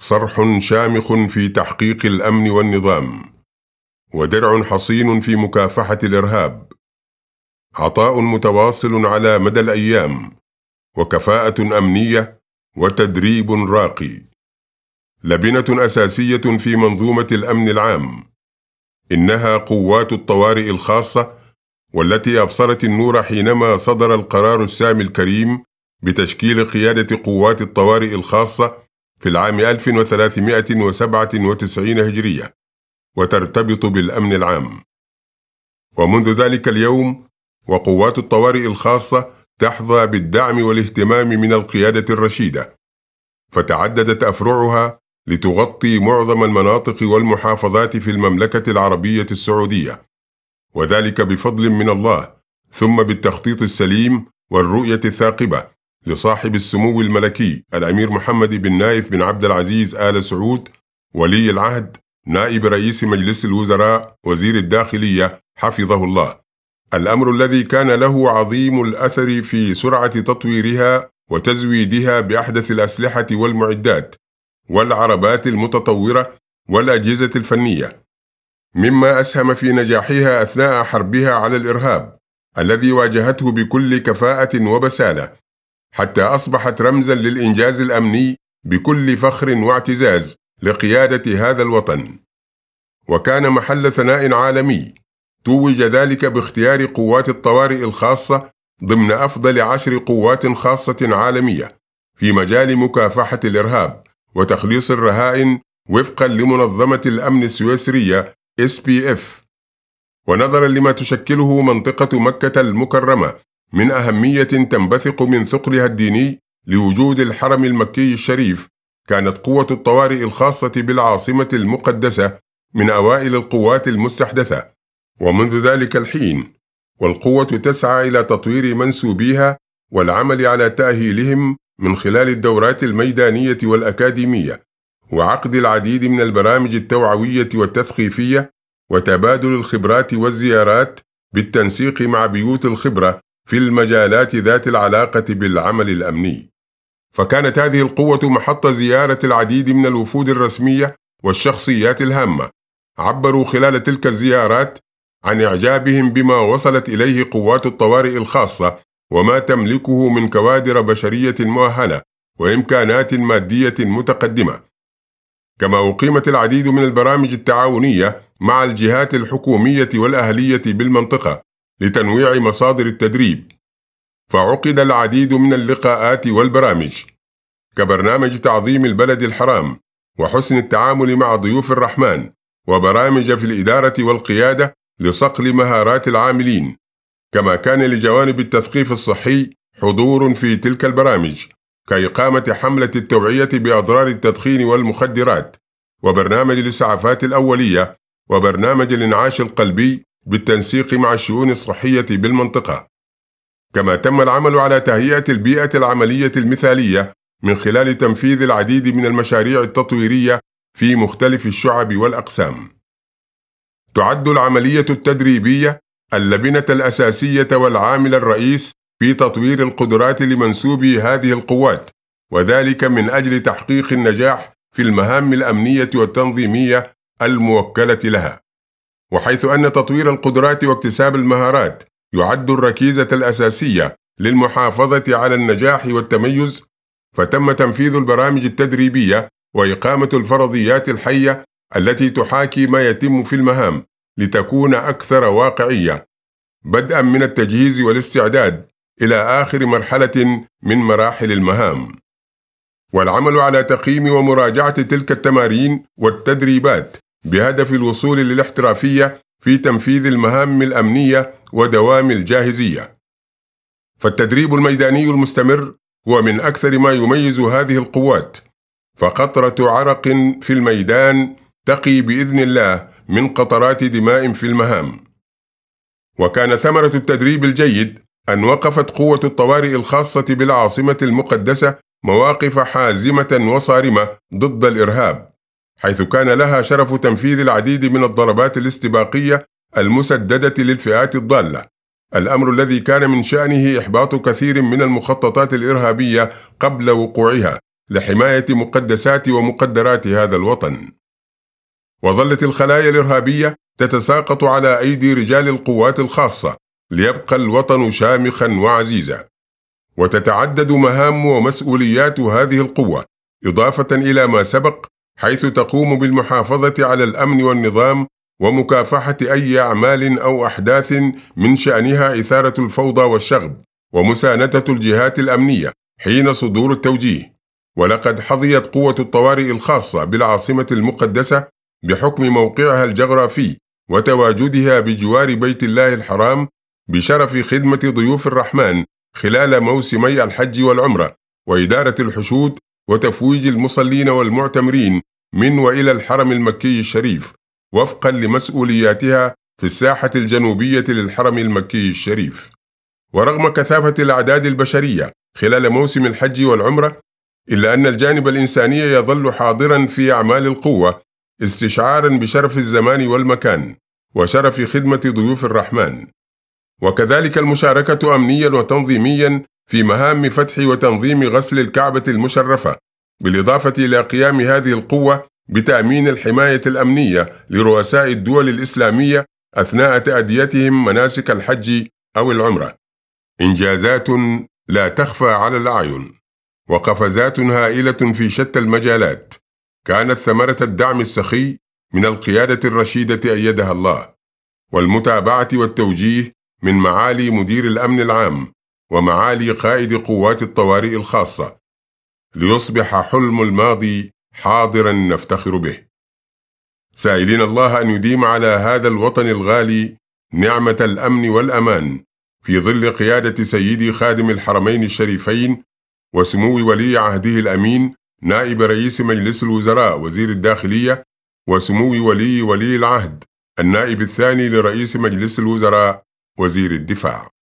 صرح شامخ في تحقيق الأمن والنظام، ودرع حصين في مكافحة الإرهاب، عطاء متواصل على مدى الأيام، وكفاءة أمنية، وتدريب راقي، لبنة أساسية في منظومة الأمن العام. إنها قوات الطوارئ الخاصة، والتي أبصرت النور حينما صدر القرار السامي الكريم بتشكيل قيادة قوات الطوارئ الخاصة في العام 1397 هجرية، وترتبط بالأمن العام. ومنذ ذلك اليوم وقوات الطوارئ الخاصة تحظى بالدعم والاهتمام من القيادة الرشيدة، فتعددت أفرعها لتغطي معظم المناطق والمحافظات في المملكة العربية السعودية، وذلك بفضل من الله، ثم بالتخطيط السليم والرؤية الثاقبة لصاحب السمو الملكي الأمير محمد بن نايف بن عبد العزيز آل سعود، ولي العهد، نائب رئيس مجلس الوزراء، وزير الداخلية حفظه الله. الأمر الذي كان له عظيم الأثر في سرعة تطويرها وتزويدها بأحدث الأسلحة والمعدات والعربات المتطورة والأجهزة الفنية، مما أسهم في نجاحها أثناء حربها على الإرهاب الذي واجهته بكل كفاءة وبسالة، حتى أصبحت رمزاً للإنجاز الأمني بكل فخر واعتزاز لقيادة هذا الوطن. وكان محل ثناء عالمي توج ذلك باختيار قوات الطوارئ الخاصة ضمن أفضل 10 قوات خاصة عالمية في مجال مكافحة الإرهاب وتخليص الرهائن وفقاً لمنظمة الأمن السويسرية SPF. ونظراً لما تشكله منطقة مكة المكرمة من أهمية تنبثق من ثقلها الديني لوجود الحرم المكي الشريف، كانت قوة الطوارئ الخاصة بالعاصمة المقدسة من أوائل القوات المستحدثة، ومنذ ذلك الحين والقوة تسعى إلى تطوير منسوبيها والعمل على تأهيلهم من خلال الدورات الميدانية والأكاديمية، وعقد العديد من البرامج التوعوية والتثقيفية، وتبادل الخبرات والزيارات بالتنسيق مع بيوت الخبرة في المجالات ذات العلاقة بالعمل الأمني. فكانت هذه القوة محط زيارة العديد من الوفود الرسمية والشخصيات الهامة، عبروا خلال تلك الزيارات عن إعجابهم بما وصلت إليه قوات الطوارئ الخاصة وما تملكه من كوادر بشرية مؤهلة وإمكانات مادية متقدمة. كما أقيمت العديد من البرامج التعاونية مع الجهات الحكومية والأهلية بالمنطقة لتنويع مصادر التدريب، فعقد العديد من اللقاءات والبرامج كبرنامج تعظيم البلد الحرام وحسن التعامل مع ضيوف الرحمن، وبرامج في الإدارة والقيادة لصقل مهارات العاملين. كما كان لجوانب التثقيف الصحي حضور في تلك البرامج كإقامة حملة التوعية بأضرار التدخين والمخدرات، وبرنامج الإسعافات الأولية، وبرنامج الإنعاش القلبي بالتنسيق مع الشؤون الصحية بالمنطقة. كما تم العمل على تهيئة البيئة العملية المثالية من خلال تنفيذ العديد من المشاريع التطويرية في مختلف الشعب والأقسام. تعد العملية التدريبية اللبنة الأساسية والعامل الرئيس في تطوير القدرات لمنسوبي هذه القوات، وذلك من أجل تحقيق النجاح في المهام الأمنية والتنظيمية الموكلة لها. وحيث أن تطوير القدرات واكتساب المهارات يعد الركيزة الأساسية للمحافظة على النجاح والتميز، فتم تنفيذ البرامج التدريبية وإقامة الفرضيات الحية التي تحاكي ما يتم في المهام لتكون أكثر واقعية، بدءا من التجهيز والاستعداد إلى آخر مرحلة من مراحل المهام. والعمل على تقييم ومراجعة تلك التمارين والتدريبات بهدف الوصول للاحترافية في تنفيذ المهام الأمنية ودوام الجاهزية. فالتدريب الميداني المستمر هو من أكثر ما يميز هذه القوات، فقطرة عرق في الميدان تقي بإذن الله من قطرات دماء في المهام. وكان ثمرة التدريب الجيد أن وقفت قوة الطوارئ الخاصة بالعاصمة المقدسة مواقف حازمة وصارمة ضد الإرهاب، حيث كان لها شرف تنفيذ العديد من الضربات الاستباقية المسددة للفئات الضالة، الأمر الذي كان من شأنه إحباط كثير من المخططات الإرهابية قبل وقوعها، لحماية مقدسات ومقدرات هذا الوطن. وظلت الخلايا الإرهابية تتساقط على أيدي رجال القوات الخاصة ليبقى الوطن شامخا وعزيزا. وتتعدد مهام ومسؤوليات هذه القوة إضافة إلى ما سبق، حيث تقوم بالمحافظة على الأمن والنظام ومكافحة أي أعمال أو أحداث من شأنها إثارة الفوضى والشغب، ومساندة الجهات الأمنية حين صدور التوجيه. ولقد حظيت قوة الطوارئ الخاصة بالعاصمة المقدسة بحكم موقعها الجغرافي وتواجدها بجوار بيت الله الحرام بشرف خدمة ضيوف الرحمن خلال موسمي الحج والعمرة، وإدارة الحشود وتفويج المصلين والمعتمرين من وإلى الحرم المكي الشريف وفقا لمسؤولياتها في الساحة الجنوبية للحرم المكي الشريف. ورغم كثافة الأعداد البشرية خلال موسم الحج والعمرة، إلا أن الجانب الإنساني يظل حاضرا في أعمال القوة، استشعارا بشرف الزمان والمكان وشرف خدمة ضيوف الرحمن. وكذلك المشاركة أمنيا وتنظيميا في مهام فتح وتنظيم غسل الكعبة المشرفة، بالإضافة إلى قيام هذه القوة بتأمين الحماية الأمنية لرؤساء الدول الإسلامية أثناء تأديتهم مناسك الحج أو العمرة. إنجازات لا تخفى على الأعين، وقفزات هائلة في شتى المجالات، كانت ثمرة الدعم السخي من القيادة الرشيدة أيدها الله، والمتابعة والتوجيه من معالي مدير الأمن العام ومعالي قائد قوات الطوارئ الخاصة، ليصبح حلم الماضي حاضرا نفتخر به، سائلين الله أن يديم على هذا الوطن الغالي نعمة الأمن والأمان في ظل قيادة سيدي خادم الحرمين الشريفين وسمو ولي عهده الأمين نائب رئيس مجلس الوزراء وزير الداخلية، وسمو ولي العهد النائب الثاني لرئيس مجلس الوزراء وزير الدفاع.